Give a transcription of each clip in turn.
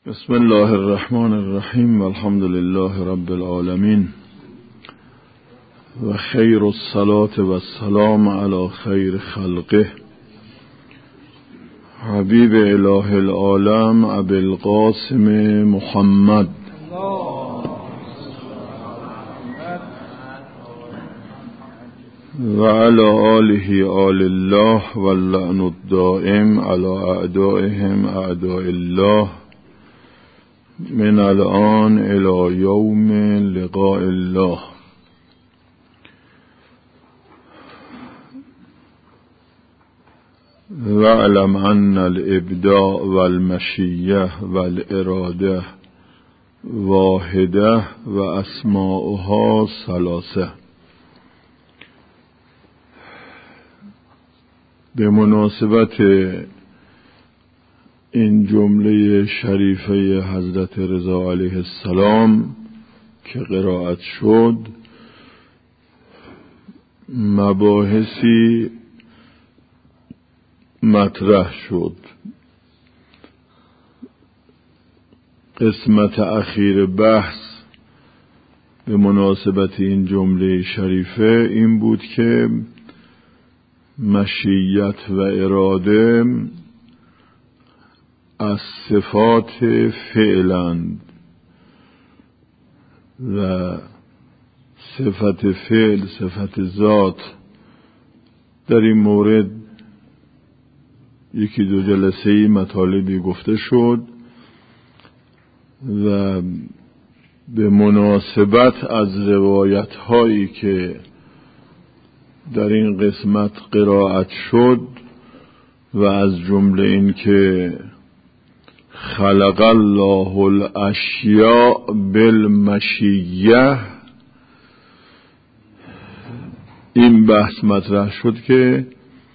بسم الله الرحمن الرحیم والحمد لله رب العالمین و خیر الصلاة و السلام علی خیر خلقه حبیب اله العالم ابی القاسم محمد و علی آله آل الله واللعن الدائم علی اعدائهم اعداء الله من الان الى یوم لقاء الله. واعلم ان الابداع والمشیه والاراده واحده و اسماؤها ثلاثه. به مناسبت این جمله شریفه حضرت رضا علیه السلام که قرائت شد، مباحثی مطرح شد. قسمت اخیر بحث به مناسبت این جمله شریفه این بود که مشیت و اراده از صفات فعلند و صفت فعل صفت ذات. در این مورد یکی دو جلسه مطالبی گفته شد و به مناسبت از روایت هایی که در این قسمت قرائت شد و از جمله این که خلق الله الاشیاء بالمشیه، این بحث مطرح شد که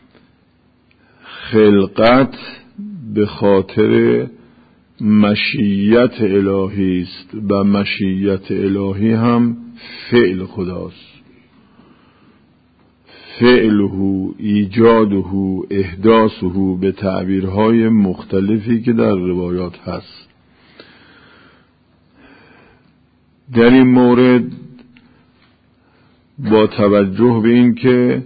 خلقت به خاطر مشیت الهی است و مشیت الهی هم فعل خداست. فعله، ایجاده، احداثه به تعبیرهای مختلفی که در روایات هست. در این مورد با توجه به این که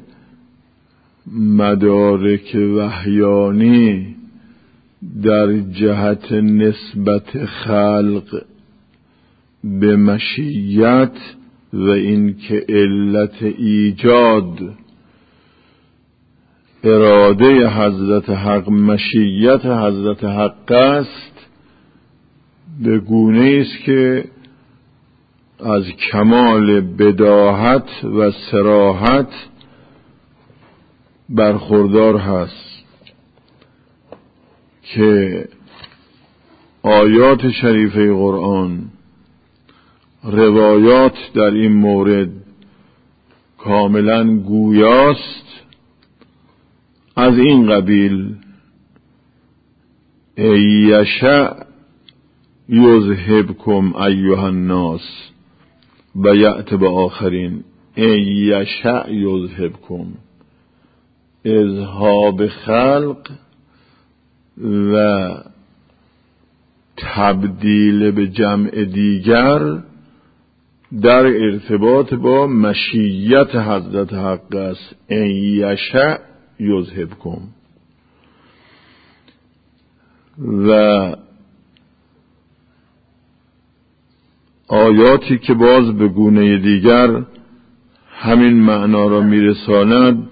مدارک وحیانی در جهت نسبت خلق به مشیت و این که علت ایجاد اراده حضرت حق مشیت حضرت حق است، به گونه است که از کمال بداهت و صراحت برخوردار هست که آیات شریفه قرآن، روایات در این مورد کاملا گویاست. از این قبیل ایشع یذهبکم ایها الناس و یأت بآخرین. ایشع یذهبکم، اذهاب خلق و تبدیل به جمع دیگر در ارتباط با مشیت حضرت حق است. ایشع یذهبکم. و آیاتی که باز به گونه دیگر همین معنا را میرساند،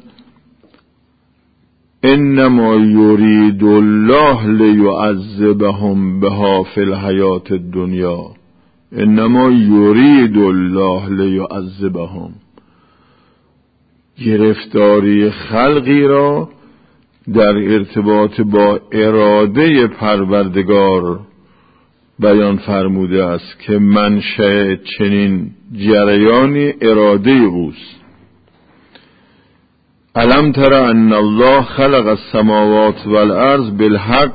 انما یرید الله لیعذبهم بها فی الحیات الدنیا. انما یرید الله لیعذبهم، گرفتاری خلقی را در ارتباط با اراده پروردگار بیان فرموده است که منشأ چنین جریانی اراده اوست. الم تر ان الله خلق السماوات والارض بالحق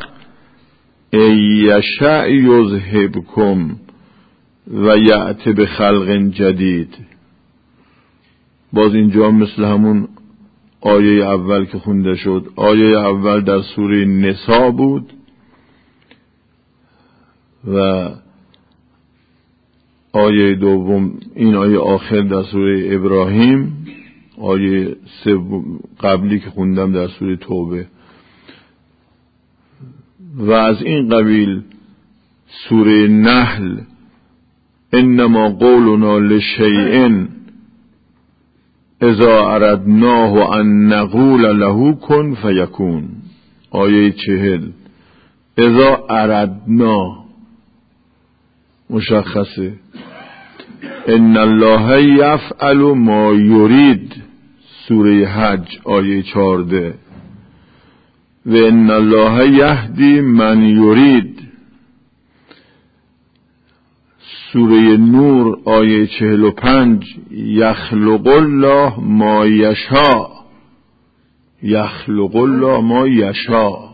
ایشع یذهبکم و یأت بخلق جدید. باز اینجا مثل همون آیه اول که خونده شد. آیه اول در سوره نساء بود و آیه دوم، این آیه آخر در سوره ابراهیم، آیه قبلی که خوندم در سوره توبه. و از این قبیل سوره نحل، انما قولنا لشیء اذا اردناه ان نقول له کن فیکون. آیه 40 اذا اردنا مشخصه. ان الله یفعل ما یرید، سوره حج آیه 14. و ان الله یهدی من یرید، سوره نور آیه 45. یخلق الله ما یشاء، یخلق الله ما یشاء.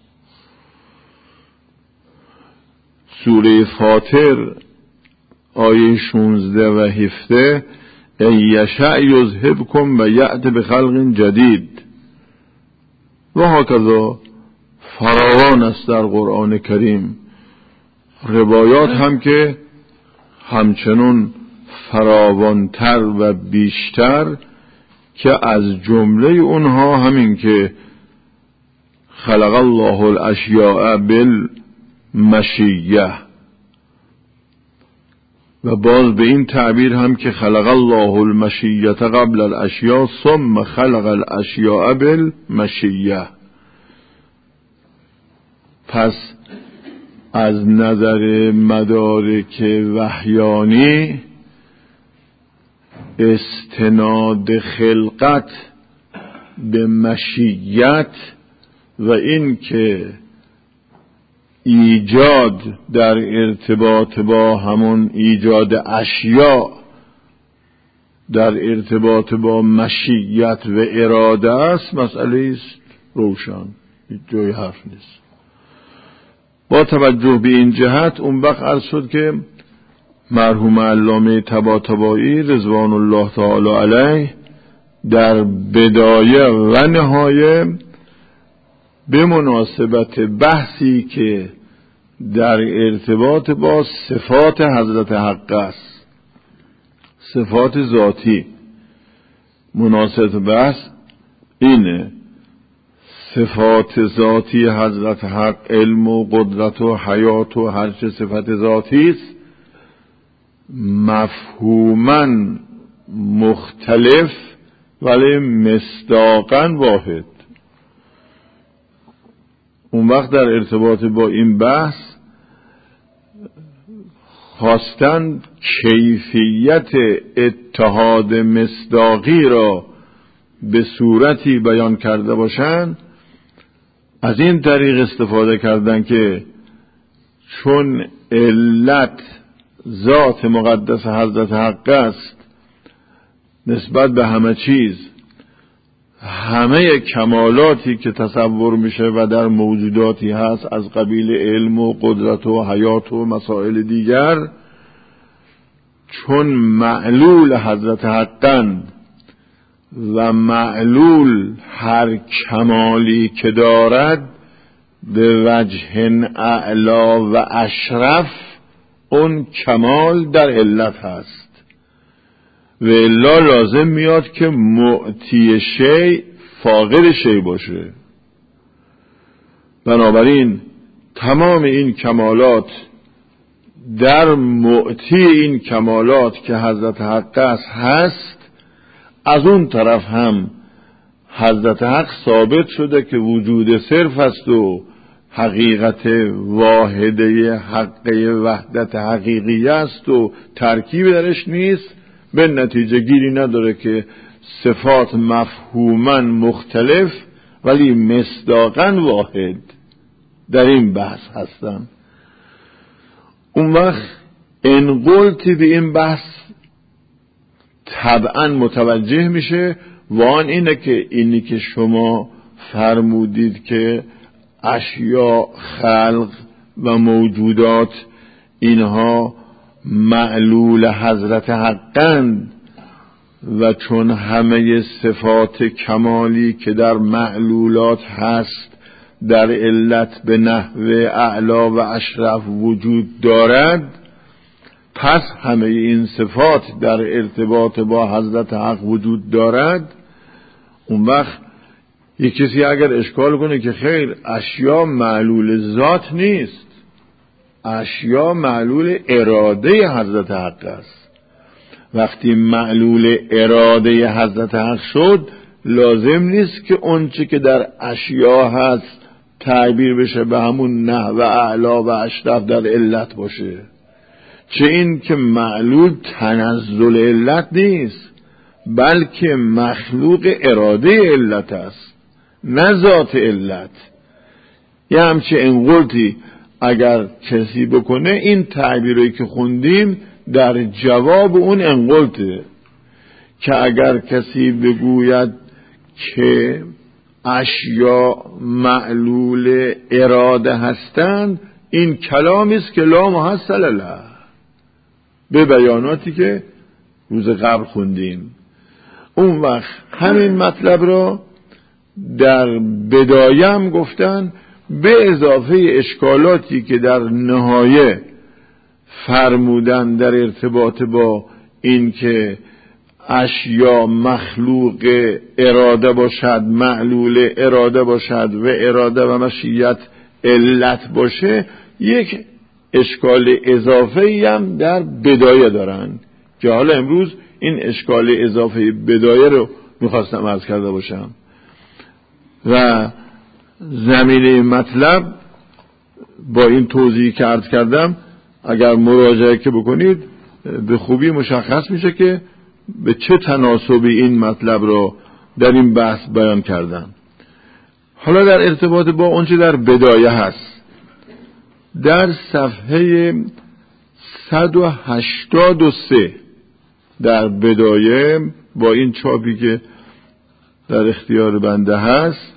سوره فاطر آیه 16 و 17. ان یشاء یذهبکم و یأت بخلق جدید. و هکذا فراوان است در قرآن کریم روایات هم که همچنون فراوانتر و بیشتر، که از جمله اونها همین که خلق الله الاشیاء بالمشیه، و باز به این تعبیر هم که خلق الله المشیه قبل الاشیاء ثم خلق الاشیاء بالمشیه. پس از نظر مدارک وحیانی استناد خلقت به مشیت و این که ایجاد در ارتباط با همون ایجاد اشیاء در ارتباط با مشیت و اراده است، مسئله است روشن، هیچ جای حرف نیست. با توجه به این جهت اون وقت عرض شد که مرحوم علامه طباطبایی رضوان الله تعالی علیه در بدایه و نهایه به مناسبت بحثی که در ارتباط با صفات حضرت حق است، صفات ذاتی، مناسبت بحث اینه: صفات ذاتی حضرت حق، علم و قدرت و حیات و هر چه صفت ذاتی است، مفهوماً مختلف ولی مصداقاً واحد. اون وقت در ارتباط با این بحث خواستند کیفیت اتحاد مصداقی را به صورتی بیان کرده باشند، از این طریق استفاده کردن که چون علت ذات مقدس حضرت حق است، نسبت به همه چیز، همه کمالاتی که تصور میشه و در موجوداتی هست از قبیل علم و قدرت و حیات و مسائل دیگر، چون معلول حضرت حقند و معلول هر کمالی که دارد به وجه اعلا و اشرف اون کمال در علت هست، و الا لازم میاد که معطی شی فاقد شی باشه. بنابراین تمام این کمالات در معطی این کمالات که حضرت حق است هست. از اون طرف هم حضرت حق ثابت شده که وجود صرف است و حقیقت واحده حقه وحدت حقیقی است و ترکیب درش نیست. به نتیجه گیری نداره که صفات مفهوماً مختلف ولی مصداقاً واحد در این بحث هستن. اون وقت ان قلتی به این بحث طبعاً متوجه میشه و آن اینه که اینی که شما فرمودید که اشیاء، خلق و موجودات اینها معلول حضرت حقند و چون همه صفات کمالی که در معلولات هست در علت به نحو اعلا و اشرف وجود دارد، پس همه این صفات در ارتباط با حضرت حق وجود دارد. اون وقت یک کسی اگر اشکال کنه که خیر اشیا معلول ذات نیست، اشیا معلول اراده حضرت حق است. وقتی معلول اراده حضرت حق شد، لازم نیست که اونچه که در اشیا هست تعبیر بشه به همون نحو اعلا و اشرف در علت باشه. چه این که معلول تنزل علت نیست، بلکه مخلوق اراده علت است، نه ذات علت. یه همچه انقلتی اگر کسی بکنه، این تعبیری که خوندیم در جواب اون انقلته، که اگر کسی بگوید که اشیا معلول اراده هستند، این کلامی است که لا محصل له، به بیاناتی که روز قبل خوندیم. اون وقت همین مطلب را در بدایه هم گفتن، به اضافه اشکالاتی که در نهایه فرمودن در ارتباط با این که اشیا مخلوق اراده باشد، معلول اراده باشد و اراده و مشیت علت باشه. یک اشکال اضافه‌ای هم در بدایه دارن که حالا امروز این اشکال اضافه بدایه رو میخواستم عرض کرده باشم. و زمینه مطلب با این توضیحی که عرض کردم اگر مراجعه که بکنید به خوبی مشخص میشه که به چه تناسبی این مطلب رو در این بحث بیان کردم. حالا در ارتباط با اونچه در بدایه هست، در صفحه 183 در بدایه با این چاپی که در اختیار بنده هست،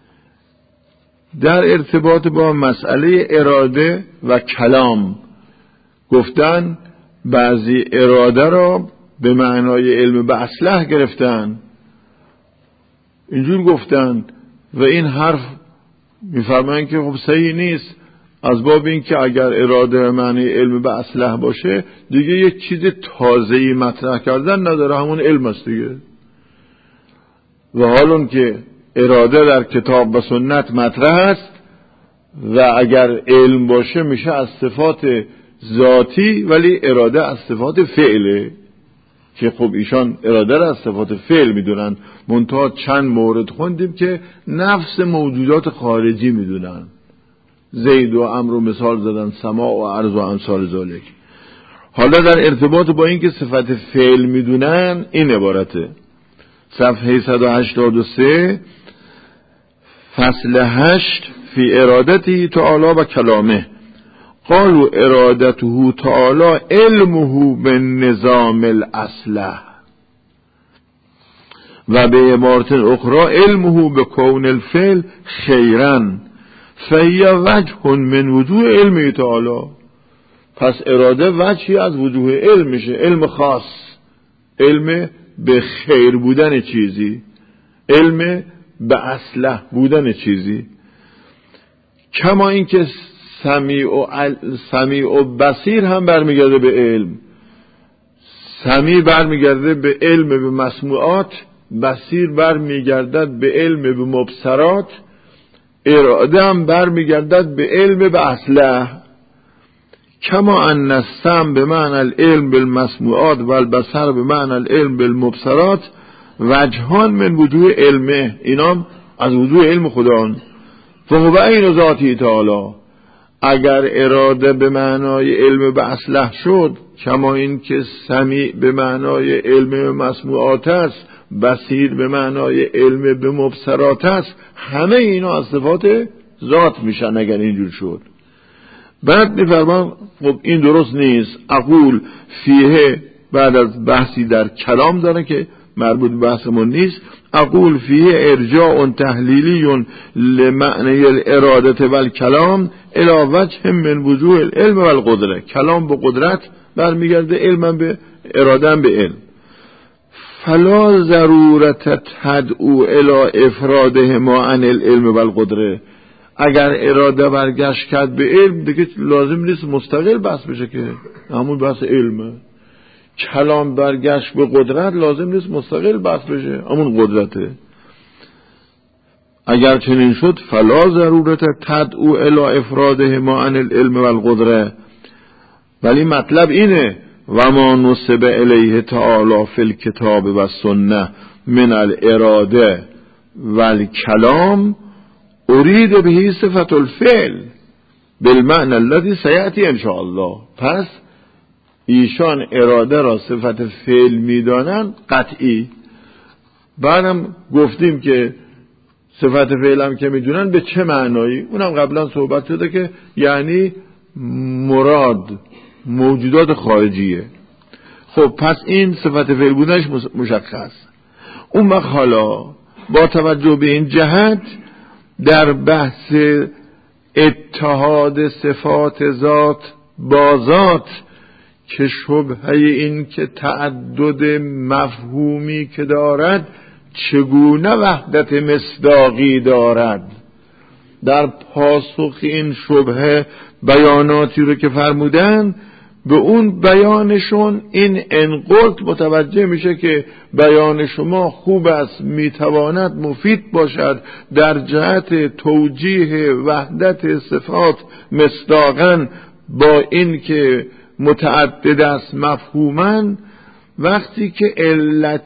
در ارتباط با مسئله اراده و کلام گفتن بعضی اراده را به معنای علم به اصلح گرفتن، اینجور گفتن و این حرف میفرمایند که خب صحیح نیست، از باب این که اگر اراده به معنی علم به اصلح باشه دیگه یک چیز تازه‌ای مطرح کردن نداره، همون علم است دیگه. و حالون که اراده در کتاب و سنت مطرح است و اگر علم باشه میشه از صفات ذاتی، ولی اراده از صفات فعله که خب ایشان اراده را از صفات فعل میدونن، منتها چند مورد خوندیم که نفس موجودات خارجی میدونن، زید و امر و مثال زدن، سماع و عرض و امثال ذالک. حالا در ارتباط با این که صفت فعل میدونن این عبارته، صفحه 183 فصل 8 فی ارادته تعالی و کلامه. قالوا ارادته تعالی علمه بالنظام الاصلح و به عبارت اخرى علمه بکون الفعل خیرا فهی وجه من وجوه علمه تعالی. پس اراده وجهی از وجوه علم میشه، علم خاص، علم به خیر بودن چیزی، علم به اصلح بودن چیزی. کما اینکه سمیع و بصیر هم برمیگرده به علم، سمیع برمیگرده به علم به مسموعات، بصیر برمیگردد به علم به مبصرات، اراده هم برمیگردد به علم به اصلح. کما ان السمع به معنی العلم بالمسموعات و البصر به معنی العلم بالمبصرات وجهان من وجوه علمه، اینام از وجوه علم خدا. فهو عین ذاتی تعالی. اگر اراده به معنای علم به اصلح شد، کما این که سمیع به معنای علم به مسموعات است، بصیر به معنای علم به مبصرات است، همه اینا از صفات ذات میشن اگر اینجور شد. بعد میفرمان خب این درست نیست. اقول فیه، بعد از بحثی در کلام داره که مربوط به بحثمون نیست، اقول فیه ارجاع تحلیلی لمعنی الاراده و الکلام الی وجه من وجوه العلم و القدره. کلام به قدرت برمیگرده، علم به اراده به علم. فلا ضرورت تدعو الی افراده ما عن العلم و القدره. اگر اراده برگشت کرد به علم دیگه لازم نیست مستقل بحث بشه که همون بحث علمه. کلام برگشت به قدرت لازم نیست مستقل بحث بشه، همون قدرته. اگر چنین شد فلا ضرورت تدعو الی افراده ما عن العلم والقدره، ولی مطلب اینه و ما نسب الیه تعالی فی الکتاب و سنه من الاراده والکلام ارید به صفت الفعل بالمعنى الذي سیأتی ان شاء الله. پس ایشان اراده را صفت فعل میدانن قطعی. بعدم گفتیم که صفت فعل هم که میدونن به چه معنایی، اونم قبلا صحبت شده که یعنی مراد موجودات خارجیه. خب پس این صفت فعل بودنش مشخص. اون وقت حالا با توجه به این جهت در بحث اتحاد صفات ذات با ذات که شبهه این که تعدد مفهومی که دارد چگونه وحدت مصداقی دارد، در پاسخ این شبهه بیاناتی رو که فرمودن به اون بیانشون این انقلت متوجه میشه که بیان شما خوب است، میتواند مفید باشد در جهت توجیه وحدت صفات مصداقاً با این که متعدد است مفهوماً. وقتی که علت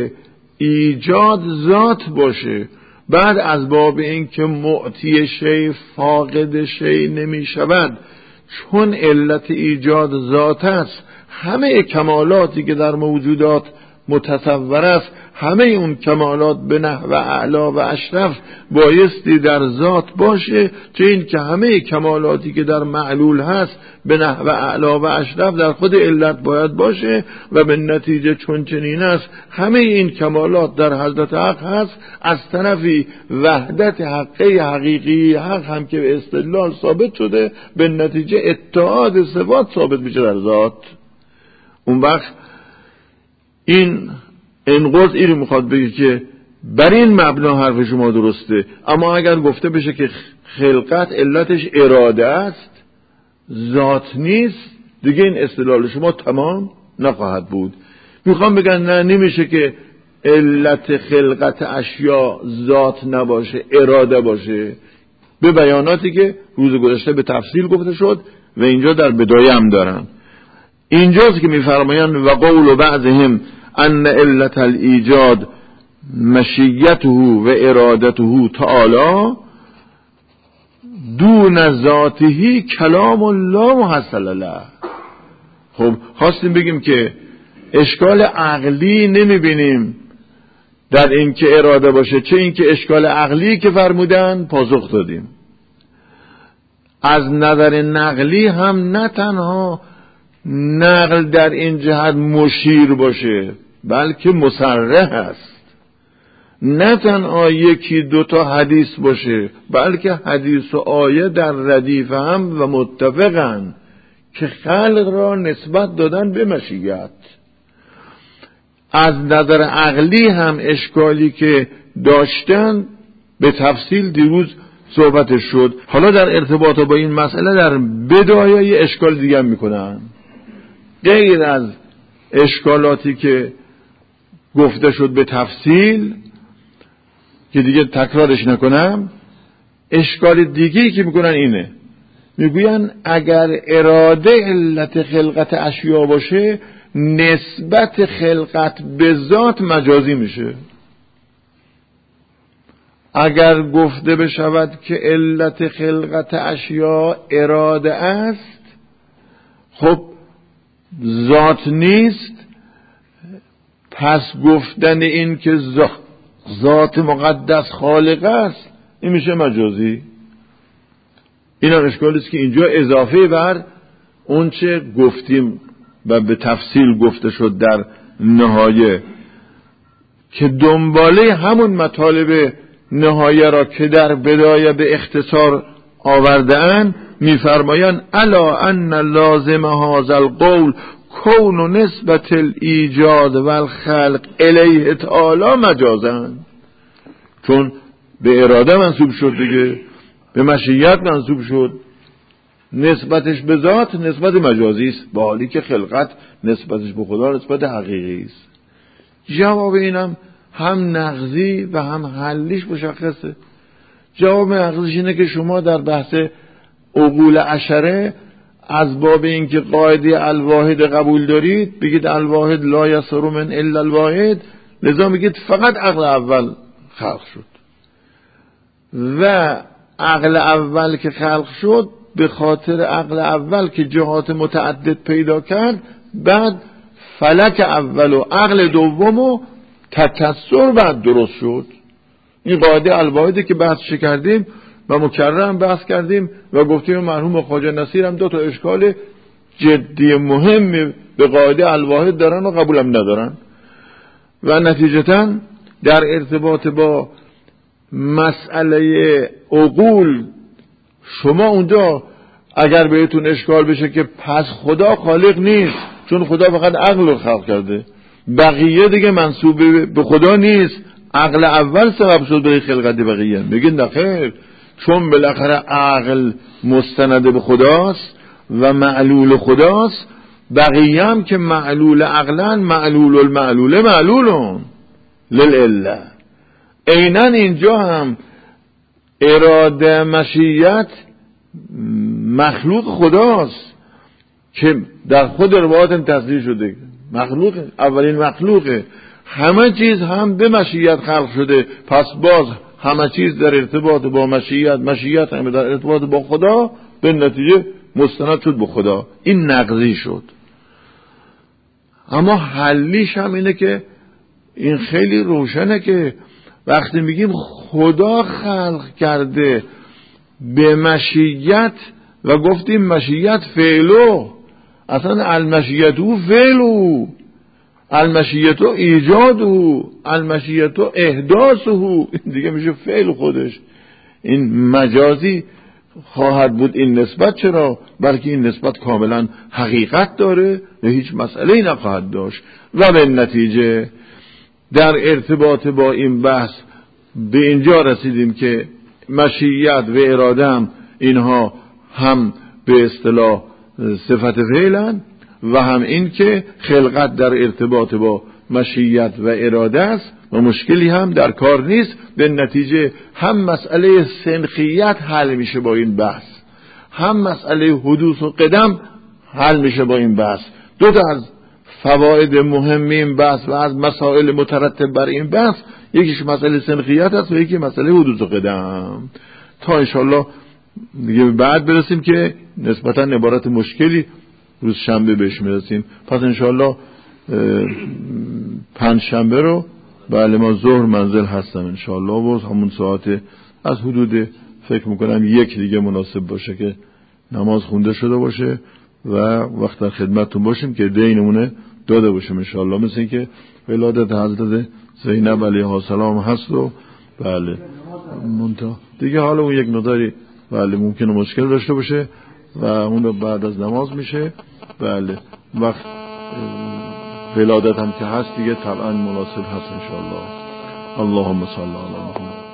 ایجاد ذات باشه، بعد از باب این که معطی شی فاقد شی نمی شود، چون علت ایجاد ذات است، همه کمالاتی که در موجودات متصور است، همه اون کمالات به نحو اعلی و اشرف بایستی در ذات باشه، چه این که همه کمالاتی که در معلول هست به نحو اعلی و اشرف در خود علت باید باشه و به نتیجه چون چنین است همه این کمالات در حضرت حق هست. از طرفی وحدت حقه حقیقی حق هم که به استدلال ثابت شده، به نتیجه اتحاد صفات ثابت میشه در ذات. اون وقت این انقاض اینو میخواد بگه که بر این مبنا حرف شما درسته، اما اگر گفته بشه که خلقت علتش اراده است ذات نیست، دیگه این استدلال شما تمام نخواهد بود. میخوام بگن نه، نمیشه که علت خلقت اشیا ذات نباشه اراده باشه، به بیاناتی که روز گذشته به تفصیل گفته شد و اینجا در بدایه هم دارن. اینجاست که میفرمایند و قول بعضهم ان علت الایجاد مشیته و ارادته تعالی دون ذاته کلام الله محصل له. خب خواستیم بگیم که اشکال عقلی نمیبینیم در این که اراده باشه، چه این که اشکال عقلی که فرمودن پاسخ دادیم. از نظر نقلی هم نه تنها نقل در این جهت مشیر باشه بلکه مصرح است، نه تنها یکی دوتا حدیث باشه بلکه حدیث و آیه در ردیف هم و متفقن که خلق را نسبت دادن به مشیت. از نظر عقلی هم اشکالی که داشتن به تفصیل دیروز صحبت شد. حالا در ارتباط با این مسئله در بدایه اشکال دیگه میکنن، غیر از اشکالاتی که گفته شد به تفصیل که دیگه تکرارش نکنم. اشکال دیگه‌ای که میکنن اینه، میگوین اگر اراده علت خلقت اشیا باشه نسبت خلقت به ذات مجازی میشه. اگر گفته بشود که علت خلقت اشیا اراده است، خب ذات نیست، پس گفتن این که ذات مقدس خالق است این میشه مجازی. این هم اشکالی است که اینجا اضافه بر اون چه گفتیم و به تفصیل گفته شد در نهایه، که دنباله همون مطالب نهایه را که در بدایه به اختصار آورده‌اند می‌فرمایند الا ان لازم هذا القول کون نسبت الایجاد والخلق الیه تعالی مجازن، چون به اراده منسوب شد دیگه. به مشیت منسوب شد، نسبتش به ذات نسبت مجازی است، با حالی که خلقت نسبتش به خدا نسبت حقیقی است. جواب اینم هم نقضی و هم حلیش مشخصه. جواب نقضیش اینه که شما در بحث عقول عشره از باب اینکه قاعده الواحد قبول دارید، بگید الواحد لا یصر من الا الواحد، لذا میگید فقط عقل اول خلق شد و عقل اول که خلق شد به خاطر عقل اول که جهات متعدد پیدا کرد، بعد فلک اول و عقل دوم و تکسر بعد درست شد. این قاعده الواحده که بحثش کردیم و مکررم بحث کردیم و گفتیم مرحوم خواجه نصیر هم 2 تا اشکال جدی مهم به قاعده الواحد دارن و قبولم ندارن و نتیجتاً در ارتباط با مسئله عقول شما اونجا اگر بهتون اشکال بشه که پس خدا خالق نیست چون خدا فقط عقل رو خلق کرده، بقیه دیگه منسوب به خدا نیست، عقل اول سبب شد برای خلقت بقیه، بگید نخیر، چون بالاخره عقل مستند به خداست و معلول خداست، بقیه هم که معلول عقلن معلول المعلوله معلولون للعله. عیناً اینجا هم اراده مشیت مخلوق خداست که در خود روایت تصریح شده، مخلوق اولین مخلوقه، همه چیز هم به مشیت خلق شده، پس باز همه چیز در ارتباط با مشیت، مشیت هم در ارتباط با خدا، به نتیجه مستند شد به خدا. این نقضی شد. اما حلیش هم اینه که این خیلی روشنه که وقتی میگیم خدا خلق کرده به مشیت و گفتیم مشیت فعلو، اصلا المشیتو فعلو، المشیتو ایجادو، المشیتو احداثو، دیگه میشه فعل خودش. این مجازی خواهد بود این نسبت، چرا؟ بلکه این نسبت کاملا حقیقت داره و هیچ مسئله‌ای نخواهد داشت. و به نتیجه در ارتباط با این بحث به اینجا رسیدیم که مشیت و اراده هم اینها هم به اصطلاح صفت فعلن و هم این که خلقت در ارتباط با مشیت و اراده است و مشکلی هم در کار نیست. به نتیجه هم مسئله سنخیت حل میشه با این بحث، هم مسئله حدوث و قدم حل میشه با این بحث. 2 تا از فواید مهم این بحث و از مسائل مترتب بر این بحث، یکیش مسئله سنخیت است و یکی مسئله حدوث و قدم. تا انشالله دیگه بعد برسیم که نسبتا عبارت مشکلی روز شنبه بهش میرسیم. پس انشالله 5 شنبه رو بله ما ظهر منزل هستم انشالله و همون ساعت از حدود فکر میکنم 1 دیگه مناسب باشه که نماز خونده شده باشه و وقت در خدمتتون باشیم که دینمونه داده باشیم انشالله. مثل این که ولادت حضرت زینب علیها السلام هست و بله منتها دیگه حالا اون یک مقداری بله ممکنه مشکل داشته باشه و اون بعد از نماز میشه. بله وقت ولادت هم که هست دیگه طبعا مناسب هست انشالله. اللهم صل علی محمد.